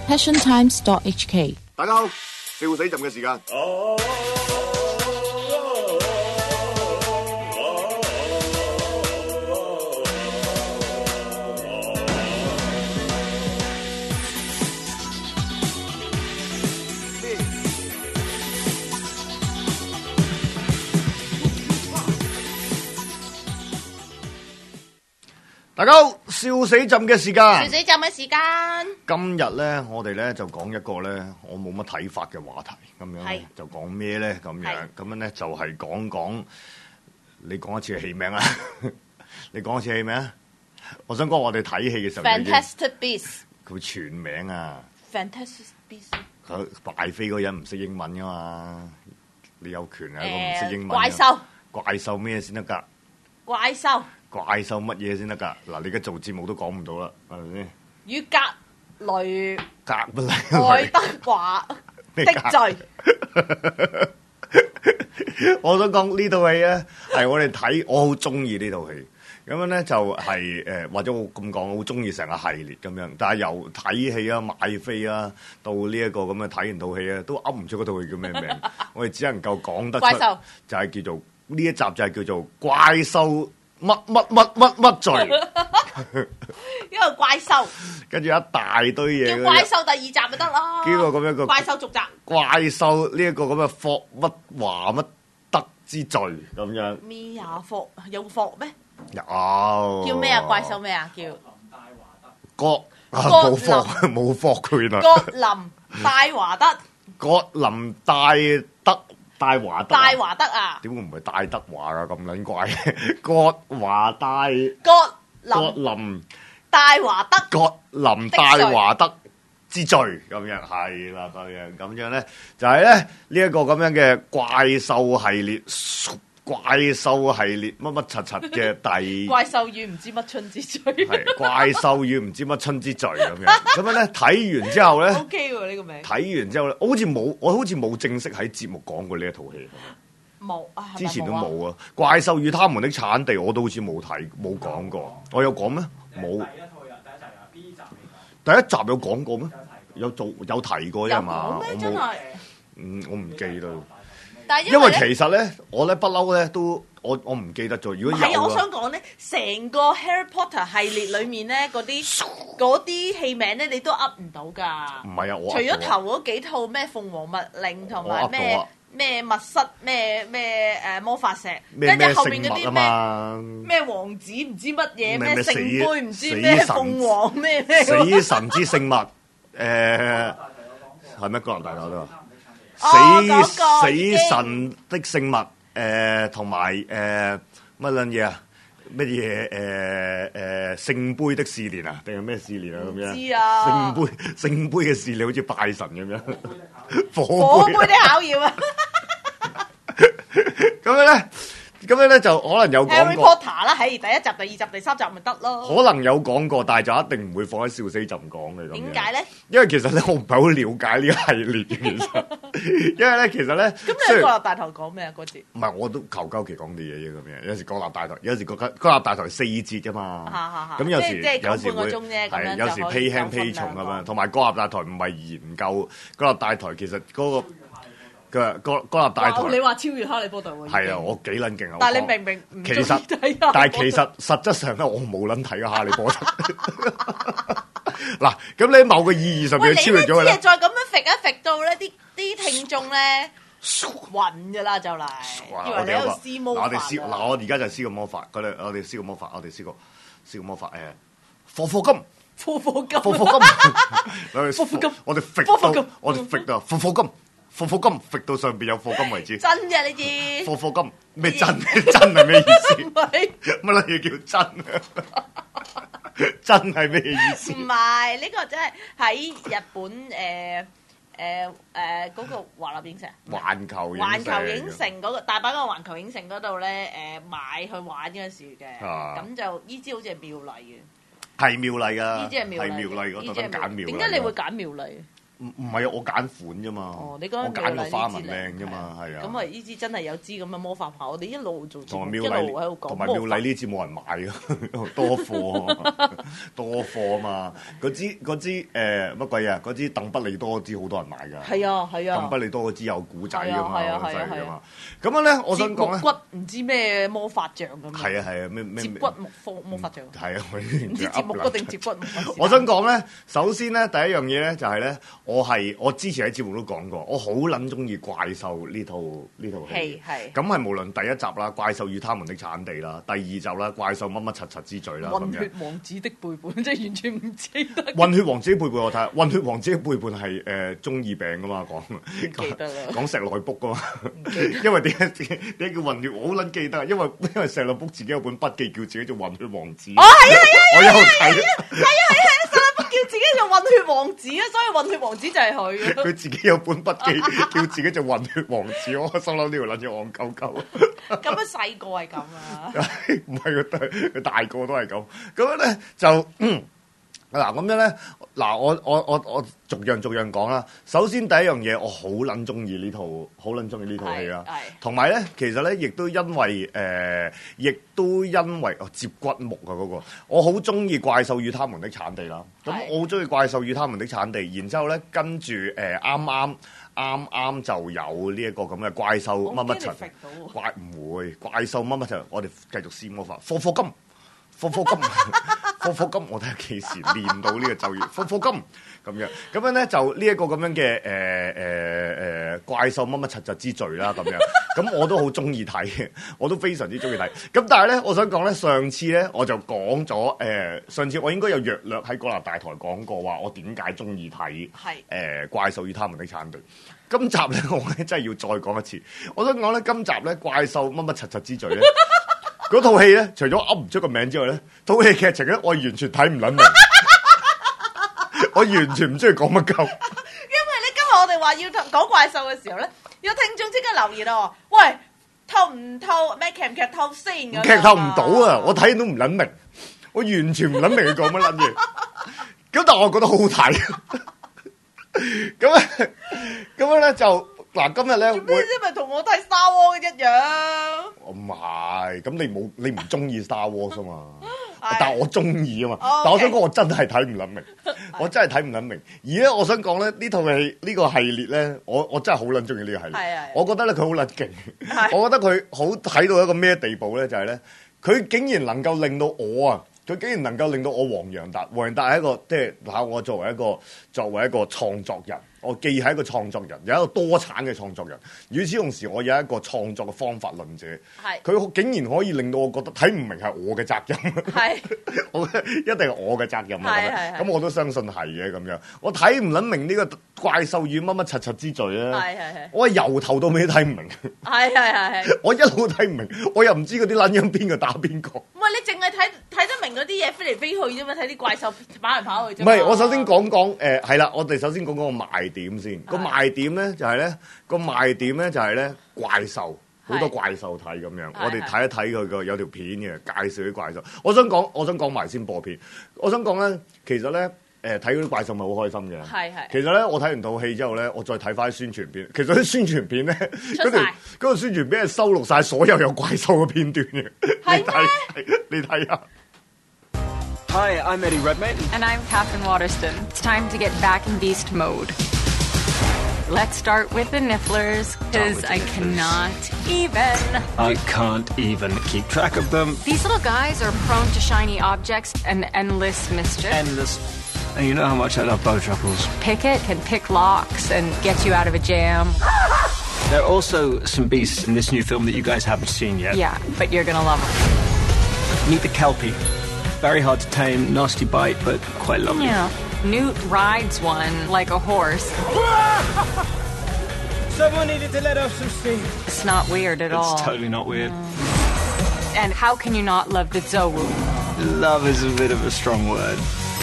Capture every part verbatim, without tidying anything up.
passion times dot h k。 大家好，笑死朕嘅時間。大家好，笑死朕嘅時間。 笑死朕嘅時間。 今日咧，我哋咧就講一個咧，我冇乜睇法嘅話題，咁樣咧就講咩咧？咁樣咁樣咧就係講講，你講一次戲名啊！你講一次戲名啊！我想講我哋睇戲嘅時候 Fantastic Beasts 佢全名啊 Fantastic Beasts 佢敗飛嗰人唔識英文噶嘛？你有權啊？一個唔識英文怪獸怪獸咩先得㗎？ 怪獸怪獸乜嘢先得㗎？嗱，你而家做節目都講唔到啦，係咪先？ 與格雷格不嚟愛德華的罪。 我想講呢套戲咧，係我哋睇，我好中意呢套戲。咁樣咧就係、是、誒、呃，或者我咁講，我好中意成個系列咁樣。但係由睇戲啊、買飛啊，到呢一個咁嘅睇完套戲啊，都噏唔出嗰套戲叫咩名。我哋只能夠講得出， 怪獸就係叫做呢一集就係叫做怪獸乜乜乜乜乜罪。 因為怪獸， 跟住一大堆嘢。 叫怪獸第二集咪得咯。 呢個咁樣個怪獸續集。 怪獸呢一個咁嘅霍乜華乜德之罪咁樣。 咩呀？霍有霍咩？ 有。 叫咩啊？怪獸咩啊？叫葛啊葛冇林霍冇霍佢啦。 葛林戴華德。 葛林戴德戴華德。 戴華德啊？ 點會唔係戴德華啊？咁撚怪。葛華戴。 葛葛林林戴華德。 葛林戴華德之罪咁樣係啦，咁樣咁樣咧就係咧呢一個咁樣嘅怪獸系列。怪獸系列乜乜柒柒嘅第怪獸與唔知乜春之罪。 係怪獸與唔知乜春之罪咁樣，咁樣咧睇完之後咧 ，OK 喎呢個名。 睇完之後咧，我好似冇，我好似冇正式喺節目講過呢一套戲。 冇啊，係咪之前都冇啊。 冇啊！怪獸與他們的產地我都好似冇睇冇講過，我有講咩？冇。第一集有講過咩？有做有提過啫嘛？ 有講咩？ 我冇。 真係。 嗯，我唔記得。 但係因為咧其實咧，我咧不嬲咧都，我我唔記得咗。如果有係啊，我想講咧，成個 Harry Potter 系列裡面咧，嗰啲嗰啲戲名咧，你都噏唔到㗎。 唔係啊，我除咗頭嗰幾套咩鳳凰密令同埋咩咩密室咩咩誒魔法石，跟住後面嗰啲咩咩王子唔知乜嘢咩聖杯唔知咩鳳凰咩咩死神之聖物誒係咩？高林大佬都話。死、 哦那個、 死神的聖物，誒同埋誒乜撚嘢啊？乜嘢誒誒聖杯的試煉啊？定係咩試煉啊？咁樣知啊！ 聖杯聖杯嘅試煉好似拜神咁樣， 火杯的考驗啊！ 咁樣咧。咁樣咧就可能有講過 Harry Potter 啦，喺第一集、第二集、第三集咪得咯。 可能有講過，但係就一定唔會放喺笑死朕講嘅咁樣。 點解咧？ 因為其實咧，我唔係好了解呢個系列嘅，其實。因為咧，其實咧， 咁你喺國立大台講咩啊？嗰節唔係我都求鳩其講啲嘢嘅咁樣。有時國立大台，有時國國立大台四節㗎嘛。咁有時有時會係有時披輕披重咁樣。同埋國立大台唔係研究國立大台，其實嗰個。嘅國國立大台， 你話超越哈利波特喎？ 係啊，我幾撚勁啊！ 但係你明明唔其實，但係其實實質上咧，我冇撚睇過哈利波特。嗱，咁你喺某個意義上面超越咗佢咧。 喂，你咧只係再咁樣揈一揈到咧，啲啲聽眾咧暈㗎啦，就嚟以為你喺度施魔法。 我哋施嗱，我而家就施個魔法，我哋我哋施個魔法，我哋施個施個魔法誒，火火金。 火火金。 火火金。 火火金。 我哋揈到，我哋揈到火火金。火火金揈到上邊有火金為止， 真嘅呢啲。 火火金咩真？真係咩意思？ 唔係乜撚嘢叫真啊？真係咩意思？ 唔係呢個真係喺日本誒誒誒嗰個華納影城。 環球環球影城嗰個大阪嗰個環球影城嗰度咧誒買去玩嗰陣時嘅，咁就呢支好似係妙麗嘅。 係妙麗㗎， 呢支係妙麗， 係妙麗，我特登揀妙麗。 點解你會揀妙麗？ 唔唔係啊，我揀款啫嘛。 哦，你講我揀個花紋靚啫嘛，係啊。 咁啊，呢支真係有支咁嘅魔法棒，我哋一路做節目，一同埋路喺度講。 同埋妙麗呢支冇人買㗎，多貨多貨啊嘛。嗰支嗰支誒乜鬼啊？嗰支鄧不利多支好多人買㗎。 係啊係啊。 鄧不利多嗰支有古仔㗎嘛， 係啊係啊係啊。咁樣咧，我想講咧， 骨唔知咩魔法杖咁。 係啊係啊，咩咩接骨木魔魔法杖。 係啊， 唔知接木骨定接骨木。 我想講咧，首先咧第一樣嘢咧就係咧，我係我之前喺節目都講過，我好撚中意怪獸呢套呢套戲。係。咁係無論第一集啦，《怪獸與他們的產地》啦，第二集啦，《怪獸乜乜柒柒之罪》啦， 混血王子的背叛，即係完全唔記得。 混血王子的背叛我睇，混血王子的背叛係誒中二病㗎嘛講。 記得啦。講石內卜㗎嘛，因為點解點解叫混血？我好撚記得，因為因為石內卜自己有本筆記叫自己做混血王子。 哦，係啊係啊， 我有睇。 係啊係啊，石內卜叫自己做混血王子啊，所以混血王子就係佢。 佢自己有本筆記叫自己做混血王子，我心諗呢條撚嘢戇鳩鳩。 咁樣細個係咁啊？ 唔係佢佢大個都係咁。咁樣咧就嗯。嗱咁樣咧，嗱我我我我逐樣逐樣講啦。首先第一樣嘢，我好撚中意呢套，好撚中意呢套戲啦。同埋咧，其實咧，亦都因為誒，亦、呃、都因為哦接骨木啊嗰、那個，我好中意怪獸與他們的產地啦。咁我好中意怪獸與他們的產地，然之後咧跟住誒啱啱啱啱就有呢一個咁嘅怪獸乜乜柒，怪唔會怪獸乜乜柒，我哋繼續施魔法，課課金。科科金，科科金，我睇下幾時練到呢個咒語，科科金咁樣，咁樣咧就呢一個咁樣嘅誒誒誒怪獸乜乜柒柒之罪啦咁樣，咁我都好中意睇嘅，我都非常之中意睇。咁但係咧，我想講咧，上次咧我就講咗誒，上次我應該有約略喺國立大台講過話，我點解中意睇誒怪獸與他們的產地。今集咧，我咧真係要再講一次。我想講咧，今集咧怪獸乜乜柒柒之罪咧。嗰套戲咧，除咗噏唔出個名之外咧，套戲劇情咧，我完全睇唔撚明，我完全唔知佢講乜鳩。 因為咧，今日我哋話要講怪獸嘅時候咧，有聽眾即刻留言咯，喂，透唔透咩劇唔劇透先咁？ 劇透唔到啊！我睇都唔撚明，我完全唔撚明佢講乜撚嘢。咁但係我覺得好好睇。咁啊，咁樣咧就。嗱，今日咧會， 即咪同我睇 Star Wars 一樣。 我唔係，咁你冇你唔中意 Star Wars 啊嘛？但係我中意啊嘛。Oh, okay. 但我想講，我真係睇唔撚明，我真係睇唔撚明。而咧，我想講咧，呢套戲呢個系列咧，我我真係好撚中意呢個系列。我覺得咧佢好撚勁，我覺得佢好睇到一個咩地步咧？就係咧，佢竟然能夠令到我啊！佢竟然能夠令到我黃洋達，黃洋達係一個即係嗱，我作為一個作為一個創作人，我既係一個創作人，有一個多產嘅創作人。與此同時，我有一個創作嘅方法論者。係佢竟然可以令到我覺得睇唔明係我嘅責任。係我覺得一定係我嘅責任啊！咁咁我都相信係嘅咁樣。我睇唔撚明呢個怪獸與乜乜柒柒之罪啊！係係係。我係由頭到尾都睇唔明。係係係係。我一路睇唔明，我又唔知嗰啲撚樣邊個打邊個。唔係你淨係睇睇得明嗰啲嘢飛嚟飛去啫嘛，睇啲怪獸跑嚟跑去啫。唔係，我首先講講誒係啦，我哋首先講講個賣點先。個賣點咧就係咧個賣點咧就係咧怪獸，好多怪獸睇咁樣。我哋睇一睇佢個有條片嘅介紹啲怪獸。我想講，我想講埋先播片。我想講咧，其實咧誒睇嗰啲怪獸咪好開心嘅。係係。其實咧，我睇完套戲之後咧，我再睇翻宣傳片。其實啲宣傳片咧，嗰條嗰個宣傳片係收錄晒所有有怪獸嘅片段嘅。係咩？你睇下。 Hi, I'm Eddie Redmayne. And I'm Catherine Waterston. It's time to get back in beast mode. Let's start with the Nifflers, because I cannot even. I can't even keep track of them. These little guys are prone to shiny objects and endless mischief. Endless. And you know how much I love Bowtruckles. Pickett can pick locks and get you out of a jam. There are also some beasts in this new film that you guys haven't seen yet. Yeah, but you're gonna love them. Meet the Kelpie. Very hard to tame, nasty bite, but quite lovely. Yeah. Newt rides one like a horse. Someone needed to let off some steam. It's not weird at it's all. It's totally not weird. Mm. And how can you not love the Zowu? Love is a bit of a strong word.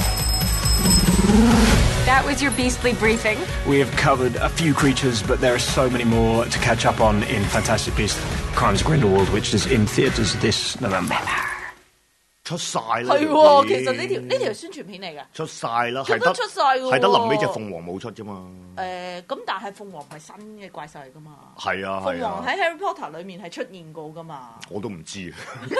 That was your beastly briefing. We have covered a few creatures, but there are so many more to catch up on in Fantastic Beasts: Crimes of Grindelwald, which is in theaters this November. 出晒啦。 係喎，其實呢條呢條係宣傳片嚟嘅。 出晒啦， 係得出晒㗎喎。 係得臨尾隻鳳凰冇出啫嘛。 誒，咁但係鳳凰唔係新嘅怪獸嚟㗎嘛。 係啊， 鳳凰喺 Harry Potter 裏面係出現過㗎嘛。 我都唔知，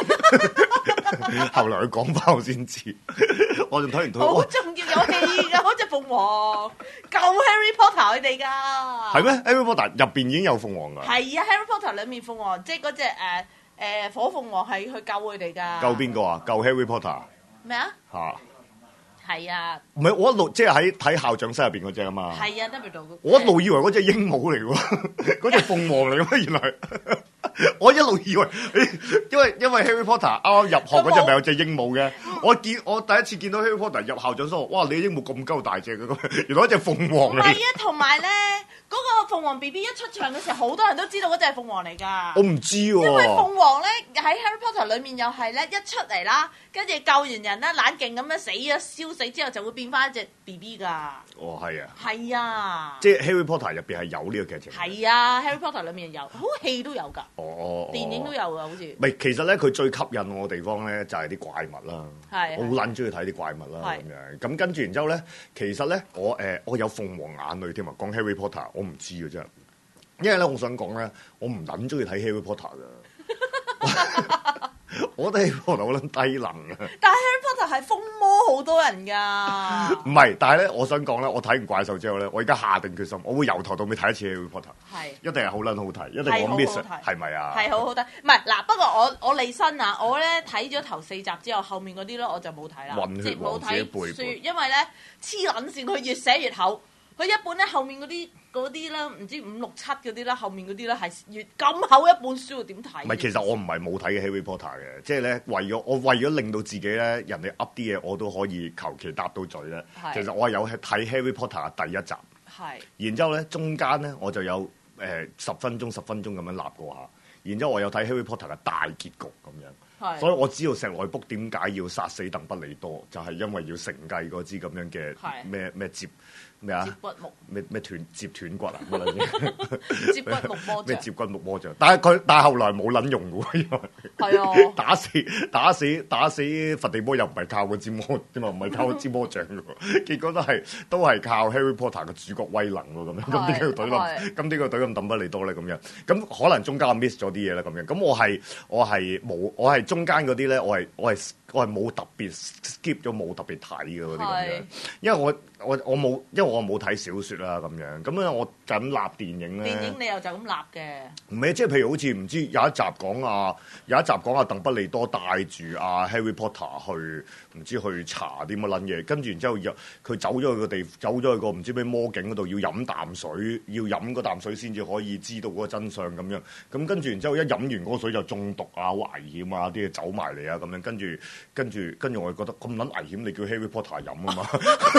後來佢講翻我先知。我仲睇完佢。 好重要有戲㗎，嗰隻鳳凰救 Harry Potter 佢哋㗎。 係咩 ？Harry Potter 入邊已經有鳳凰㗎。 係啊 ，Harry Potter 裏面鳳凰，即係嗰隻誒誒火鳳凰係去救佢哋㗎。 救邊個啊？救 Harry Potter。 咩啊？ 嚇！ 係啊。 唔係我一路即係喺睇校長室入邊嗰隻啊嘛。 係啊 ，Dumbledore。 我一路以為嗰隻鸚鵡嚟喎，嗰隻鳳凰嚟嘅咩？原來我一路以為，因為因為 Harry Potter 啱啱入學嗰陣咪有隻鸚鵡嘅，我見我第一次見到 Harry Potter 入校長室，哇！你鸚鵡咁鳩大隻嘅咁，原來一隻鳳凰嚟。 係啊，同埋咧。嗰個鳳凰 B B 一出場嘅時候，好多人都知道嗰隻係鳳凰嚟㗎。 我唔知喎、啊。 因為鳳凰咧喺 Harry Potter 裏面又係咧一出嚟啦，跟住救完人咧冷勁咁樣死咗，燒死之後就會變翻一隻 B B 㗎。 哦，係啊。 係啊。即係 Harry Potter 入邊係有呢個劇情。 係啊 ，Harry Potter 裏面有，好戲都有㗎。 哦。 電影都有㗎，好似。 唔係，其實咧佢最吸引我嘅地方咧就係、是、啲怪物啦。 係。 我好撚中意睇啲怪物啦咁樣。咁跟住然之後咧，其實咧我誒、呃、我有鳳凰眼淚添啊！講 Harry Potter， 我唔知㗎啫。因為咧，我想講咧，我唔撚中意睇 Harry Potter 噶，我覺得 Harry Potter 好撚低能啊！ 但係 Harry Potter 係瘋魔好多人噶。 唔係，但係咧，我想講咧，我睇完怪獸之後咧，我而家下定決心，我會由頭到尾睇一次 Harry Potter。係，一定係好撚好睇，一定我 miss 係咪啊？係好好睇， 唔係嗱，不過我我離身啊，我咧睇咗頭四集之後，後面嗰啲咧我就冇睇啦，即係冇睇書，因為咧黐撚線，佢越寫越厚。佢一本咧，後面嗰啲嗰啲咧，唔知五六七嗰啲咧，後面嗰啲咧係越咁厚一本書，點睇？ 唔係，其實我唔係冇睇嘅 Harry Potter 嘅，即係咧為咗我為咗令到自己咧，人哋噏啲嘢我都可以求其答到嘴咧。其實我係有睇 Harry Potter 嘅第一集，係。然之後咧，中間咧我就有誒、呃、十分鐘十分鐘咁樣立過下，然之後我有睇 Harry Potter 嘅大結局咁樣。所以我知道石內卜點解要殺死鄧不利多，就係、是、因為要承繼嗰支咁樣嘅咩咩接咩啊？接骨木咩咩斷接斷骨啊？乜撚嘢？接骨木魔咩接骨木魔杖？但係佢但係後來冇撚用嘅喎，因為係啊打死打死打死佛地魔又唔係靠個支魔啫嘛，唔係靠個支魔杖嘅喎，結果都係都係靠 Harry Potter 嘅主角威能喎咁樣。咁點解要懟咁？咁點解懟咁鄧不利多咧？咁樣咁可能中間我 miss 咗啲嘢啦咁樣。咁我係我係冇我係中間嗰啲咧，我係我係我係冇特別 skip 咗冇特別睇嘅嗰啲咁樣，因為我我我冇因為我冇睇小説啦咁樣，咁咧我就咁立電影咧。電影你又就咁立嘅？唔係，即係譬如好似唔知有一集講啊，有一集講阿鄧不利多帶住阿 Harry Potter 去唔知去查啲乜撚嘢，跟住然之後入佢走咗去個地，走咗去個唔知咩魔境嗰度，要飲啖水，要飲嗰啖水先至可以知道嗰個真相咁樣。咁跟住然之後一飲完嗰個水就中毒啊、危險啊啲嘢走埋嚟啊咁樣，跟住跟住跟住我就覺得咁撚危險，你叫 Harry Potter 飲啊嘛？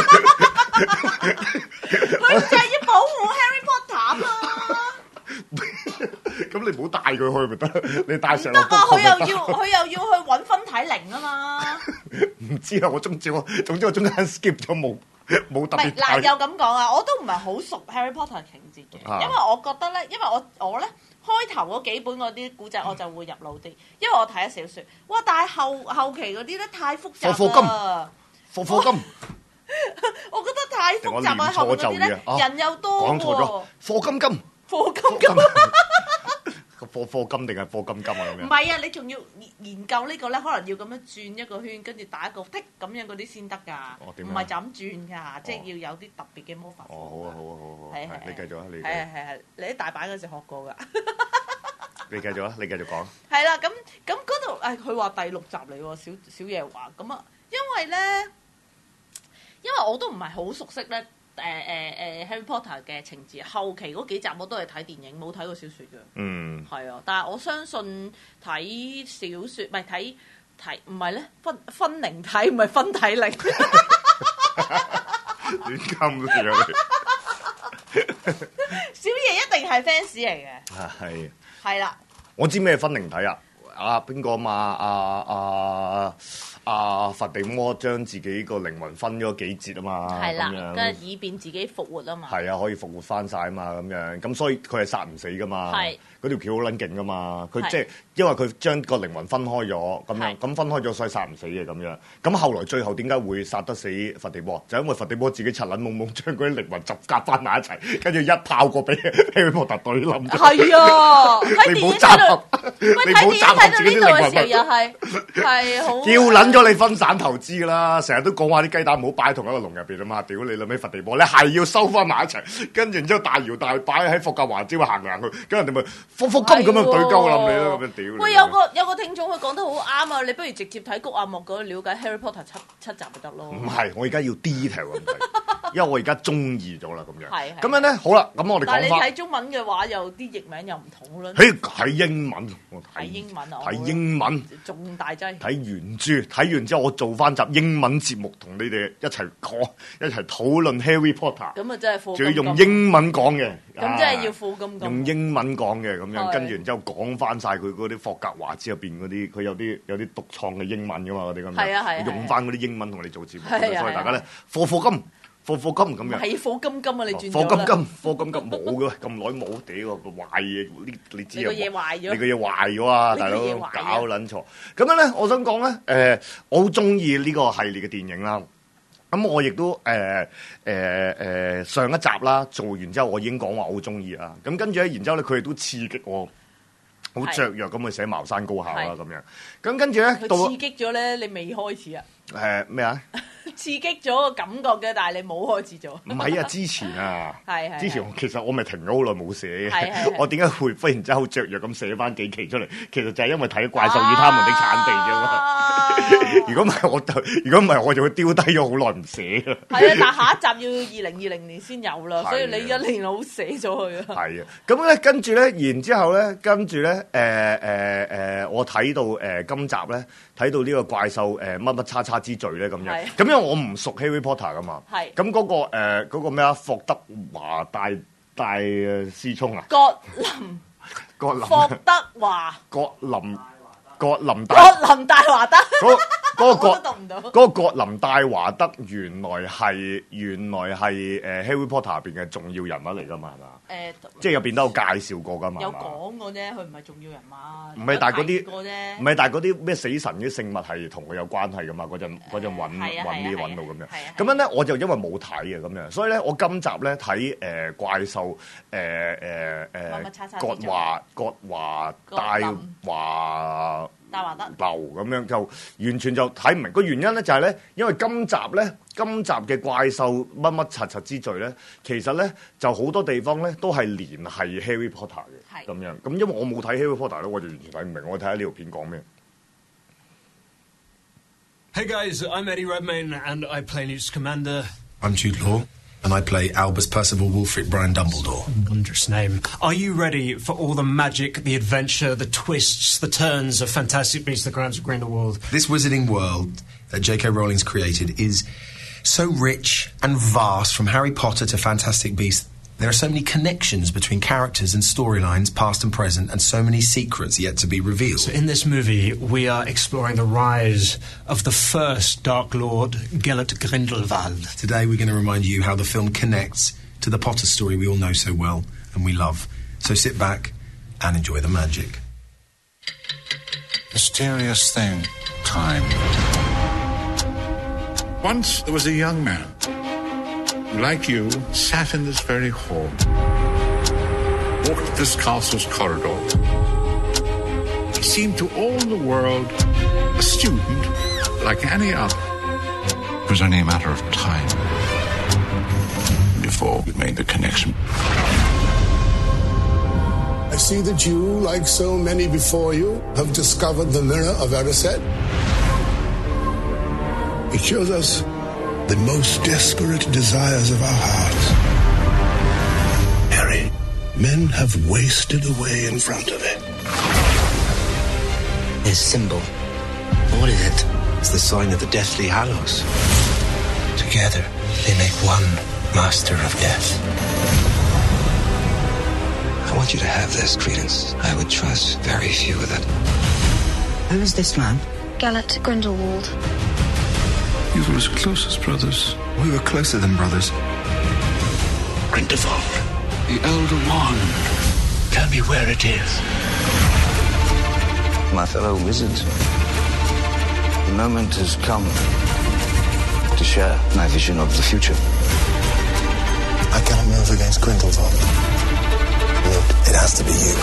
佢就係要保護 Harry Potter 啊嘛。咁你唔好帶佢去咪得？你帶上得啊！佢又要佢又要去揾分體靈啊嘛。唔知啊，我總之我總之我中間 skip 咗冇冇特別。唔係嗱，又咁講啊，我都唔係好熟 Harry Potter 情節嘅，因為我覺得咧，因為我我咧開頭嗰幾本嗰啲古仔我就會入腦啲，因為我睇咗小説。哇！但係後後期嗰啲咧太複雜啦。課課金。我覺得太複雜啊！後面嗰啲咧人又多喎。講錯咗，課金金。課金金。課課金定係課金金啊？咁樣。唔係啊！你仲要研究呢個咧，可能要咁樣轉一個圈，跟住打一個剔咁樣嗰啲先得㗎。哦，點啊？唔係就咁轉㗎，即係要有啲特別嘅魔法。哦，好啊，好啊，好啊，好。係係。你繼續啊！你。係係係，你喺大阪嗰時學過㗎。你繼續啊！你繼續講。係啦，咁咁嗰度誒，佢話第六集嚟喎，小小夜話咁啊，因為咧。因為我都唔係好熟悉咧，誒誒誒 Harry Potter 嘅情節，後期嗰幾集我都係睇電影，冇睇過小説嘅。嗯，係啊，但係我相信睇小説，唔係睇睇，唔係咧分分靈體，唔係分體靈。亂咁嘅。小爺一定係 fans 嚟嘅。係。係啦。我知咩分靈體啊？ 啊邊個嘛啊啊啊佛地魔將自己個靈魂分咗幾節啊嘛， 係啦， 咁跟住以便自己復活啊嘛。 係啊，可以復活翻晒啊嘛，咁樣咁所以佢係殺唔死噶嘛。係嗰條橋好撚勁噶嘛，佢即係因為佢將個靈魂分開咗咁樣，咁分開咗所以殺唔死嘅咁樣。咁後來最後點解會殺得死佛地魔？就因為佛地魔自己柒撚懵懵將嗰啲靈魂集夾翻埋一齊，跟住一炮過俾哈利波特隊冧咗。係啊，你唔好集合，你唔好集合自己啲靈魂。 又係係好叫撚咗你分散投資㗎啦！成日都講話啲雞蛋唔好擺同一個籠入邊啊嘛！屌你老味佛地魔，你係要收翻埋一齊，跟住然之後大搖大擺喺霍格華茲行嚟行去，跟人哋咪科科金咁樣對鳩冧你咯咁樣屌！ 喂，有個有個聽眾佢講得好啱啊！你不如直接睇谷阿莫嗰個了解 Harry Potter 七七集就得咯。 唔係，我而家要 detail 咁睇，因為我而家中意咗啦咁樣。係咁樣咧，好啦，咁我哋講翻。但係你睇中文嘅話，又啲譯名又唔同啦。 嘿，睇英文，我睇英文啊， 睇英文仲大劑。 睇原著，睇完之後我做翻集英文節目，同你哋一齊講，一齊討論 Harry Potter。 咁啊，真係課金金。 仲要用英文講嘅。 咁真係要課金金。 用英文講嘅咁樣，跟住然之後講翻晒佢嗰啲霍格華茲入邊嗰啲，佢有啲有啲獨創嘅英文噶嘛，嗰啲咁樣。係啊係。用翻嗰啲英文同我哋做節目，所以大家咧課課金。課課金咁樣， 係課金金啊！你轉咗啦。 課金金，課金金冇嘅，咁耐冇屌個壞嘢，呢你知啊？ 你個嘢壞咗， 你個嘢壞咗啊！大佬搞撚錯。咁樣咧，我想講咧，誒，我好中意呢個系列嘅電影啦。咁我亦都誒誒誒上一集啦，做完之後我已經講話我好中意啦。咁跟住咧，然之後咧，佢哋都刺激我。好雀躍咁去寫茅山高校啦咁樣，咁跟住咧， 佢刺激咗咧，你未開始啊？ 誒咩啊？ 刺激咗個感覺嘅，但係你冇開始做。 唔係啊，之前啊， 係係。之前其實我咪停咗好耐冇寫嘅，我點解會忽然之間好雀躍咁寫翻幾期出嚟？其實就係因為睇《怪獸與他們的產地》啫嘛。如果唔係我就，如果唔係我就會丟低咗好耐唔寫嘅。係啊， 但下一集要二零二零年先有啦，所以你一年好寫咗佢啊。 係啊，咁咧跟住咧，然之後咧，跟住咧。誒誒誒，我睇到誒、呃、今集咧，睇到呢個怪獸誒乜乜叉叉之罪咧咁樣，咁因為我唔熟 Harry Potter 噶嘛，咁嗰、嗰個誒嗰、呃嗰個咩啊霍德華大大師聰啊， 葛林， 葛林， 霍德華， 葛林，葛林大， 葛林大華德。 嗰個葛嗰個葛林戴華德原來係原來係誒 Harry Potter 入邊嘅重要人物嚟㗎嘛係嘛？誒，即係入邊都有介紹過㗎嘛？ 有講過啫，佢唔係重要人物。 唔係，但係嗰啲唔係，但係嗰啲咩死神啲聖物係同佢有關係㗎嘛？嗰陣嗰陣揾揾啲揾到咁樣。咁樣咧，我就因為冇睇嘅咁樣，所以咧我今集咧睇誒怪獸誒誒誒葛華葛華戴華。大華德流咁樣就完全就睇唔明個原因咧，就係咧，因為今集咧，今集嘅怪獸乜乜柒柒之罪咧，其實咧就好多地方咧都係連係 Harry Potter 嘅咁樣。咁因為我冇睇 Harry Potter 咧，我就完全睇唔明。我睇下呢條片講咩。 Hey guys, I'm Eddie Redmayne and I play Newt's Commander. I'm Jude Law. And I play Albus Percival Wulfric Brian Dumbledore. Wondrous name. Are you ready for all the magic, the adventure, the twists, the turns of Fantastic Beasts: The Crimes of Grindelwald? This wizarding world that J K Rowling's created is so rich and vast, from Harry Potter to Fantastic Beasts. There are so many connections between characters and storylines, past and present, and so many secrets yet to be revealed. So in this movie, we are exploring the rise of the first Dark Lord, Gellert Grindelwald. Today we're going to remind you how the film connects to the Potter story we all know so well and we love. So sit back and enjoy the magic. Mysterious thing, time. Once there was a young man who, like you, sat in this very hall, walked this castle's corridor. He seemed to all the world a student like any other. It was only a matter of time before we made the connection. I see that you, like so many before you, have discovered the mirror of Erised. It shows us the most desperate desires of our hearts. Harry, men have wasted away in front of it. This symbol, what is it? It's the sign of the Deathly Hallows. Together, they make one master of death. I want you to have this, Credence. I would trust very few with it. Who is this man? Gellert Grindelwald. You were as close as brothers. We were closer than brothers. Grindelwald, the Elder Wand. Tell me where it is. My fellow wizards, the moment has come to share my vision of the future. I cannot move against Grindelwald. Lord, it has to be you.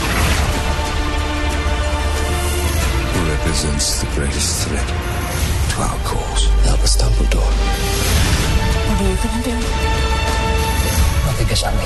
Who represents the greatest threat to our cause? Albus Dumbledore. What are you gonna do? Nothing can stop me.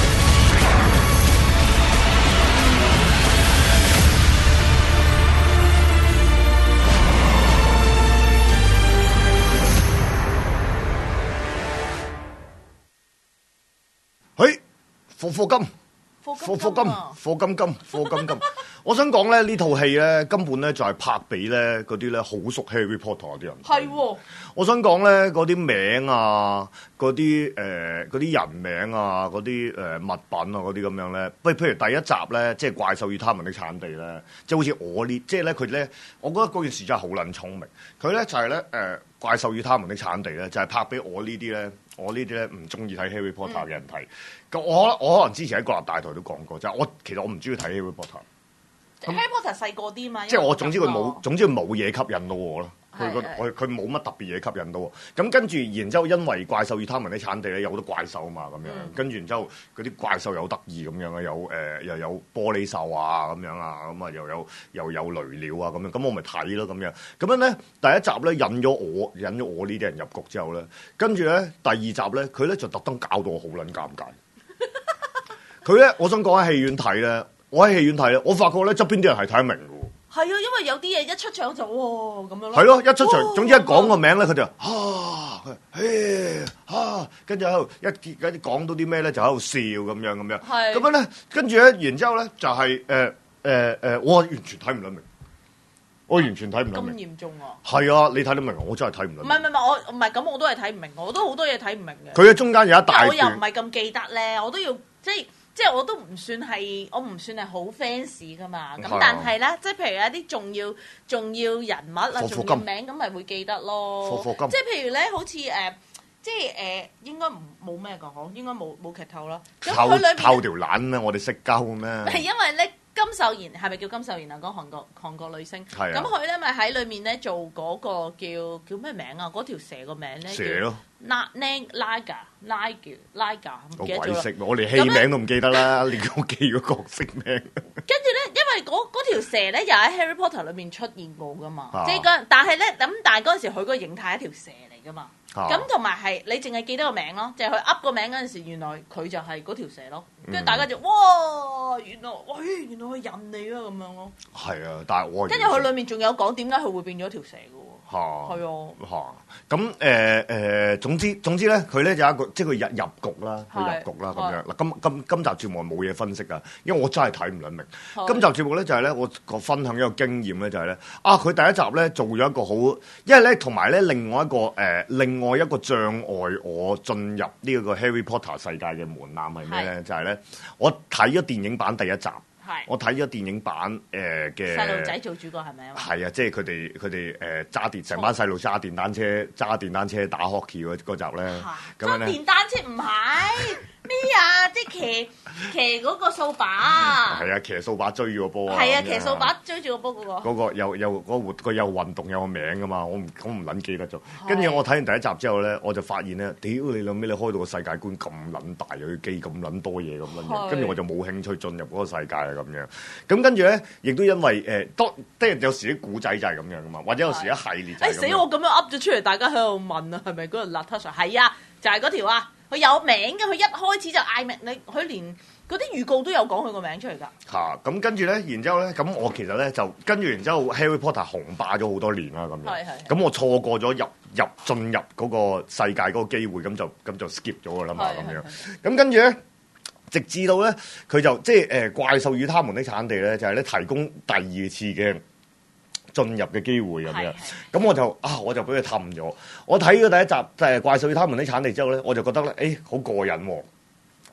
嘿，課課金， 課課課金，課金金，課金金。我想講咧，呢套戲咧根本咧就係拍俾咧嗰啲咧好熟 Harry Potter 嗰啲人。 係喎。 我想講咧嗰啲名啊，嗰啲誒嗰啲人名啊，嗰啲誒物品啊，嗰啲咁樣咧，不如譬如第一集咧，即係怪獸與他們的產地咧，即係好似我呢，即係咧佢咧，我覺得嗰件事真係好撚聰明。佢咧就係咧誒怪獸與他們的產地咧，就係拍俾我呢啲咧。我呢啲咧唔中意睇 Harry Potter 嘅人睇，咁、嗯、我我可能之前喺國立大台都講過，就係、是、我其實我唔中意睇 Harry Potter。 Harry Potter 細個啲嘛， 即係我總之佢冇，總之佢冇嘢吸引到我咯。佢個佢佢冇乜特別嘢吸引到我。咁跟住，然之後因為怪獸與他們的產地咧有好多怪獸啊嘛，咁樣、嗯、跟住然之後嗰啲怪獸又好得意咁樣啊，有誒、呃、又有玻璃獸啊咁樣啊，咁啊又有又有雷鳥啊咁樣，咁我咪睇咯咁樣。咁樣咧第一集咧引咗我引咗我呢啲人入局之後咧，跟住咧第二集咧佢咧就特登搞到我好撚尷尬。佢咧我想講喺戲院睇咧，我喺戲院睇咧，我發覺咧側邊啲人係睇得明嘅喎。係啊，因為有啲嘢一出場就哇咁樣咯。 係咯，一出場，總之一講個名咧，佢就啊，誒啊，跟住喺度一啲講到啲咩咧，就喺度笑咁樣咁樣。係。咁樣咧，跟住咧，然之後咧就係誒誒誒，我完全睇唔得明，我完全睇唔得明。咁嚴重啊？ 係啊，你睇得明，我真係睇唔得明。 唔係唔係，我唔係咁，我都係睇唔明，我都好多嘢睇唔明嘅。 佢嘅中間有一大段， 我又唔係咁記得咧，我都要即係。即係我都唔算係，我唔算係好 fans 噶嘛。咁但係咧，即係譬如有啲重要重要人物啊、重要名咁，咪會記得咯。即係譬如咧，好似誒、呃，即係誒、呃，應該唔冇咩講，應該冇冇劇透啦。咁佢裏邊透條撚咩？我哋識鳩咩？ 係因為咧，金秀賢係咪叫金秀賢啊？嗰韓國韓國女星。係啊。咁佢咧咪喺裏面咧做嗰個叫叫咩名啊？嗰條蛇個名咧。蛇咯。拉拉拉噶拉叫拉噶，唔記得咗啦。 我連戲名都唔記得啦，連我記個角色名。 跟住咧，因為嗰嗰條蛇咧，又喺 Harry Potter 裏面出現過噶嘛，即係嗰，但係咧咁，但係嗰陣時佢嗰個形態係一條蛇嚟噶嘛，咁同埋係你淨係記得個名咯，就係佢噏個名嗰陣時，原來佢就係嗰條蛇咯，跟住大家就哇，原來喂，原來佢人嚟啊咁樣咯。係啊，但係我跟住佢裏面仲有講點解佢會變咗條蛇噶喎。嚇，係啊， 嚇，咁誒誒，總之總之咧，佢咧有一個，即係佢入入局啦，佢入局啦咁樣。嗱，今今今集節目冇嘢分析啊，因為我真係睇唔撚明。今集節目咧就係咧，我個分享一個經驗咧就係咧，啊，佢第一集咧做咗一個好，因為咧同埋咧另外一個誒、呃，另外一個障礙我進入呢一個 Harry Potter 世界嘅門檻係咩咧？就係咧，我睇咗電影版第一集。我睇咗電影版誒嘅細路仔做主角係咪啊？ 係啊，即係佢哋佢哋誒揸電成班細路揸電單車揸電單車打 hockey 嗰嗰集咧，咁樣咧。揸電單車唔係咩啊？即係騎騎嗰個掃把。係啊，騎掃把追住個波啊！係啊，騎掃把追住個波嗰個。嗰個有有嗰個活佢有運動有個名噶嘛？我唔我唔撚記得咗。跟住我睇完第一集之後咧，我就發現咧，屌你諗咩？你開到個世界觀咁撚大，有啲機咁撚多嘢咁撚樣，跟住我就冇興趣進入嗰個世界啊咁樣。咁跟住咧，亦都因為誒，當即係有時啲古仔就係咁樣噶嘛，或者有時一系列就係。誒死！我咁樣噏咗出嚟，大家喺度問啊，係咪嗰個 Natasha？係啊，就係嗰條啊。佢有名嘅，佢一開始就嗌名，你佢連嗰啲預告都有講佢個名出嚟㗎。嚇、啊！咁跟住咧，然之後咧，咁我其實咧就跟住，然之後 Harry Potter 紅霸咗好多年啦，咁樣。係係。咁我錯過咗入入進入嗰個世界嗰個機會，咁就咁就 skip 咗㗎啦嘛，咁樣。咁跟住咧，直至到咧，佢就即係誒、呃、怪獸與他們的產地咧，就係、是、咧提供第二次嘅進入嘅機會咁樣，咁我就啊，我就俾佢氹咗。我睇咗第一集就係、是、怪獸與他們的產地之後咧，我就覺得咧，誒好過癮喎、哦，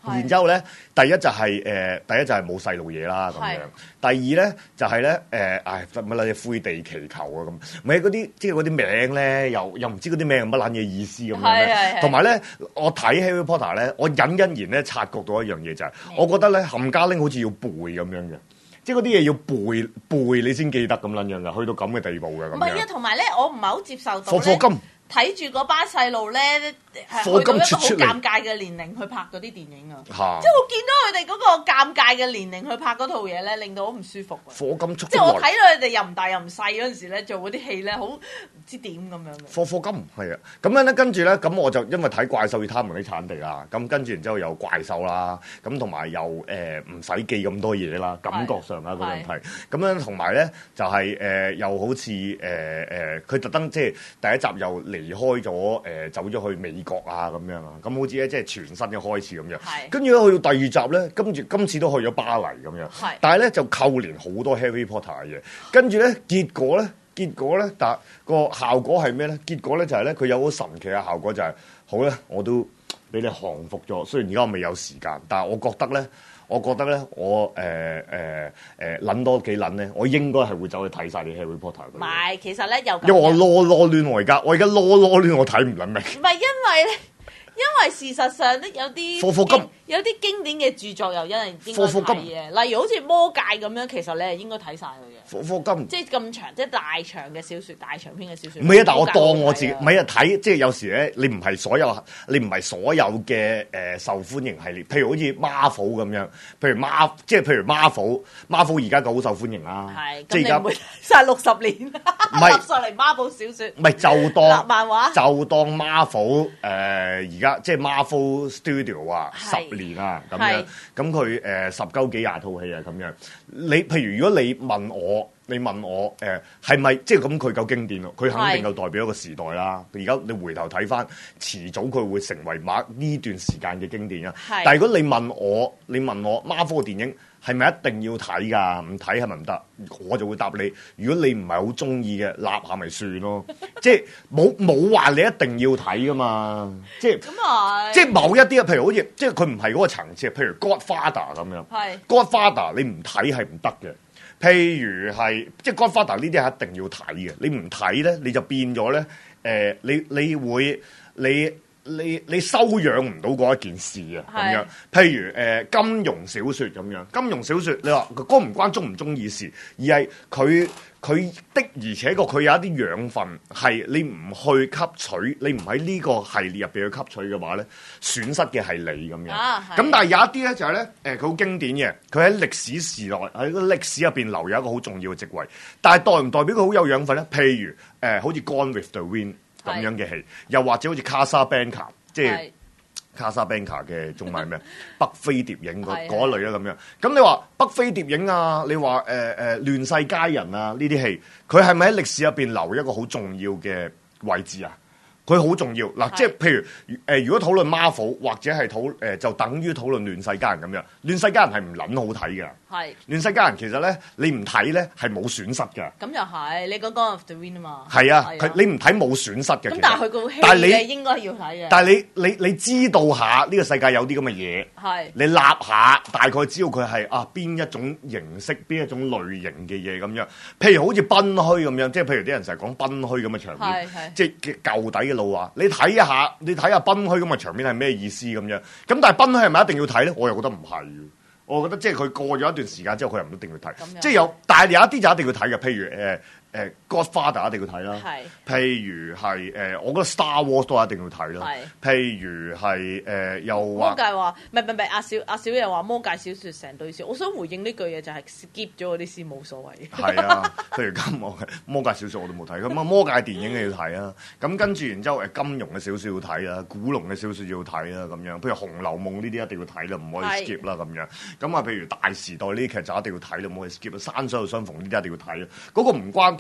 然之後咧，第一就係、是、誒、呃，第一就係冇細路嘢啦咁樣。第二咧就係、是、咧誒，唉乜撚嘢灰地祈求啊咁，唔係嗰啲即係嗰啲名咧，又又唔知嗰啲名乜撚嘢意思咁樣咧。同埋咧，我睇 Harry Potter 咧，我隱隱然咧察覺到一樣嘢就係、是，我覺得咧冚家拎好似要背咁樣嘅。即係嗰啲嘢要背背你先記得咁撚樣㗎，去到咁嘅地步㗎咁樣。唔係啊，同埋咧，我唔係好接受到課課金睇住嗰班細路咧，係去到一個好尷尬嘅年齡去拍嗰啲電影啊！即係我見到佢哋嗰個尷尬嘅年齡去拍嗰套嘢咧，令到我唔舒服。 課金出即係我睇到佢哋又唔大又唔細嗰陣時咧，做嗰啲戲咧，好唔知點咁樣嘅。 課課金係啊，咁樣咧跟住咧，咁我就因為睇怪獸與他們的產地啦，咁跟住然之後有怪獸啦，咁同埋又誒唔使記咁多嘢啦，感覺上啊嗰陣睇，咁樣同埋咧就係、是、誒、呃、又好似誒誒佢特登即係第一集又嚟。離開咗誒、呃，走咗去美國啊咁樣啊，咁好似咧即係全新嘅開始咁樣。跟住咧去到第二集咧，跟住今次都去咗巴黎咁樣。但係咧就扣連好多 Harry Potter 嘅嘢。跟住咧結果咧，結果咧，但個效果係咩咧？結果咧就係咧，佢有好神奇嘅效果就係、是、好咧，我都俾你降服咗。雖然而家我未有時間，但係我覺得咧。我覺得咧，我誒誒誒諗多幾諗咧，我應該係會走去睇晒啲 Harry Potter 嘅。 唔係，其實咧又因為我囉囉攣我而家，我而家囉囉攣我睇唔撚明。 唔係因為咧。因為事實上咧有啲有啲經典嘅著作又因為應該睇嘅，例如好似魔戒咁樣，其實你係應該睇晒佢嘅。 課課金即係咁長，即係大長嘅小説、大長篇嘅小説。 唔係啊，但我當我自己唔係啊睇，即係有時咧，你唔係所有，你唔係所有嘅誒、呃、受歡迎系列，譬如好似 Marvel 咁樣，譬如 Mar 即係譬如 Marvel，Marvel 而家個好受歡迎啦。係，即係而家曬六十年， 唔係十嚟 Marvel 小説。 唔係就當漫畫， 就當 Marvel 誒、呃、而家即係 Marvel Studio 啊，十年啊咁樣，咁佢誒十鳩幾廿套戲啊咁樣。你譬如如果你問我，你問我誒係咪即係咁佢夠經典咯？佢肯定夠代表一個時代啦。而家你回頭睇翻，遲早佢會成為某呢段時間嘅經典啊。但係如果你問我，你問我 Marvel 嘅電影係咪一定要睇㗎？唔睇係咪唔得？我就會答你。如果你唔係好中意嘅，立下咪算咯。即係冇冇話你一定要睇㗎嘛。即係即係某一啲啊，譬如好似即係佢唔係嗰個層次，譬如 Godfather 咁樣。係 Godfather 你唔睇係唔得嘅。譬如係即係 Godfather 呢啲係一定要睇嘅。你唔睇咧，你就變咗咧誒，你你會你。你你修養唔到嗰一件事啊，咁樣，譬如誒、呃、金庸小説咁樣，金庸小説你話關唔關中唔中意事，而係佢佢的而且確佢有一啲養分係你唔去吸取，你唔喺呢個系列入邊去吸取嘅話咧，損失嘅係你咁樣。咁、啊、但係有一啲咧就係咧誒佢好經典嘅，佢喺歷史時代喺個歷史入邊留有一個好重要嘅職位，但係代唔代表佢好有養分咧？譬如誒、呃、好似 Gone with the Wind。咁樣嘅戲，又或者好似卡莎班卡，即係卡莎班卡嘅中文咩？北非諜影嗰嗰類啦咁樣。咁你話北非諜影啊？你話誒誒亂世佳人啊？呢啲戲，佢係咪喺歷史入邊留一個好重要嘅位置啊？佢好重要嗱，即係譬如誒、呃，如果討論 Marvel 或者係討誒、呃，就等於討論亂世佳人咁樣。亂世佳人係唔撚好睇嘅。係亂世佳人其實咧，你唔睇咧係冇損失嘅。咁又係，你講《Gone with the Wind》啊嘛。係啊，佢你唔睇冇損失嘅。咁但係佢個戲，但係你應該要睇嘅。但係你你你知道下呢個世界有啲咁嘅嘢，係你立下大概知道佢係啊邊一種形式、邊一種類型嘅嘢咁樣。譬如好似賓虛咁樣，即係譬如啲人成日講賓虛咁嘅場面，即係舊底嘅老話。你睇一下，你睇下賓虛咁嘅場面係咩意思咁樣？咁但係賓虛係咪一定要睇咧？我又覺得唔係。我覺得即係佢過咗一段時間之後，佢又唔一定要睇。即係有，但係有一啲就一定要睇嘅，譬如誒。呃誒 Godfather 一定要睇啦，譬如係誒、呃，我覺得 Star Wars 都一定要睇啦。譬如係誒、呃，又話魔戒話，唔係唔係阿小阿小又話魔戒小説成對小，我想回應呢句嘢就係 skip 咗嗰啲先冇所謂。係啊，譬如金魔魔戒小説我都冇睇，咁啊魔戒電影你要睇啊，咁跟住然之後誒金庸嘅小説要睇啦，古龍嘅小説要睇啦，咁樣譬如《紅樓夢》呢啲一定要睇啦，唔可以 skip 啦咁樣。咁啊譬如《大時代》呢啲劇就一定要睇啦，唔可以 skip。山水有相逢呢啲一定要睇啦，嗰、那個唔關。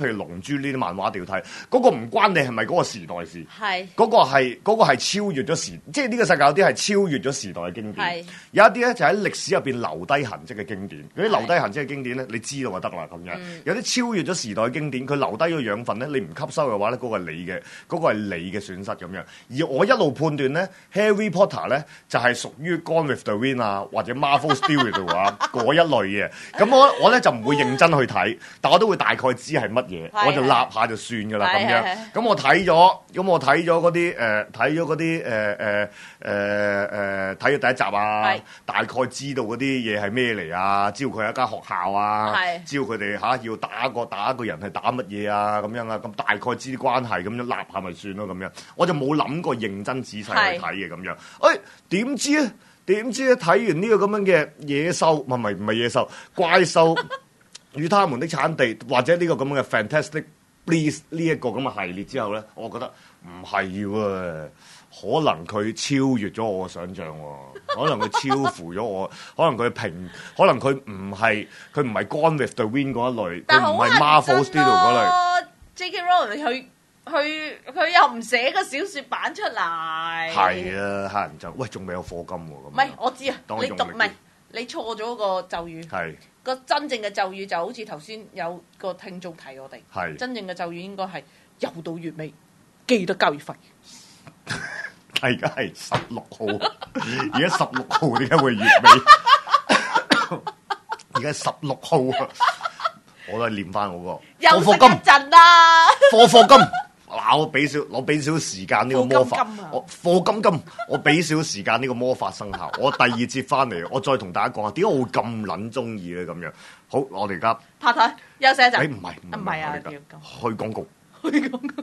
譬如《龍珠》呢啲漫畫一定要睇，嗰、那個唔關你係咪嗰個時代事， 係嗰、那個係嗰、那個係超越咗時，即係呢個世界有啲係超越咗時代嘅經典，有一啲咧就喺歷史入邊留低痕跡嘅經典。嗰啲留低痕跡嘅經典咧，你知道就得啦咁樣。嗯、有啲超越咗時代嘅經典，佢留低咗養分咧，你唔吸收嘅話咧，嗰、那個係你嘅，嗰、那個係你嘅損失咁樣。而我一路判斷咧 ，Harry Potter 咧就係、是、屬於 Gone with the Wind 啊，或者 Marvel Studios 啊嗰一類嘅。咁我我咧就唔會認真去睇，但我都會大概知係乜嘢，我就立下就算㗎啦咁樣。咁我睇咗，咁我睇咗嗰啲誒，睇咗嗰啲誒誒誒誒，睇、呃、咗、呃、第一集啊，大概知道嗰啲嘢係咩嚟啊，知道佢係一間學校啊，知道佢哋嚇要打個打一個人係打乜嘢啊咁樣啊，咁大概知啲關係咁樣立下咪算咯咁樣，我就冇諗過認真仔細去睇嘅咁樣。誒點知咧？點知咧？睇完呢個咁樣嘅野獸，唔係唔係野獸，怪獸與他們的產地，或者呢個咁嘅 Fantastic Beasts 呢一個咁嘅系列之後咧，我覺得唔係喎，可能佢超越咗我嘅想像喎，可能佢超乎咗我，可能佢平，可能佢唔係佢唔係 Gone with the Wind 嗰一類，佢唔係 Marvel Studio 嗰類。 J K Rowling 佢佢佢又唔寫個小説版出嚟。 係啊，黑人就喂仲未有課金喎咁。 唔係我知啊，你讀唔係你錯咗個咒語。係。個真正嘅咒語就好似頭先有個聽眾提我哋，係真正嘅咒語應該係又到月尾記得交月費。 而家係十六號，而家十六號點解會月尾？而家十六號啊！我都係念翻我個課課金陣啦， 課課金。嗱，我俾少，我俾少時間呢個魔法，我課金金，我俾少時間呢個魔法生效。我第二節翻嚟，我再同大家講下點解我會咁撚中意咧咁樣。好，我哋而家拍台休息一陣。 誒唔係唔係啊，去廣告。去廣告。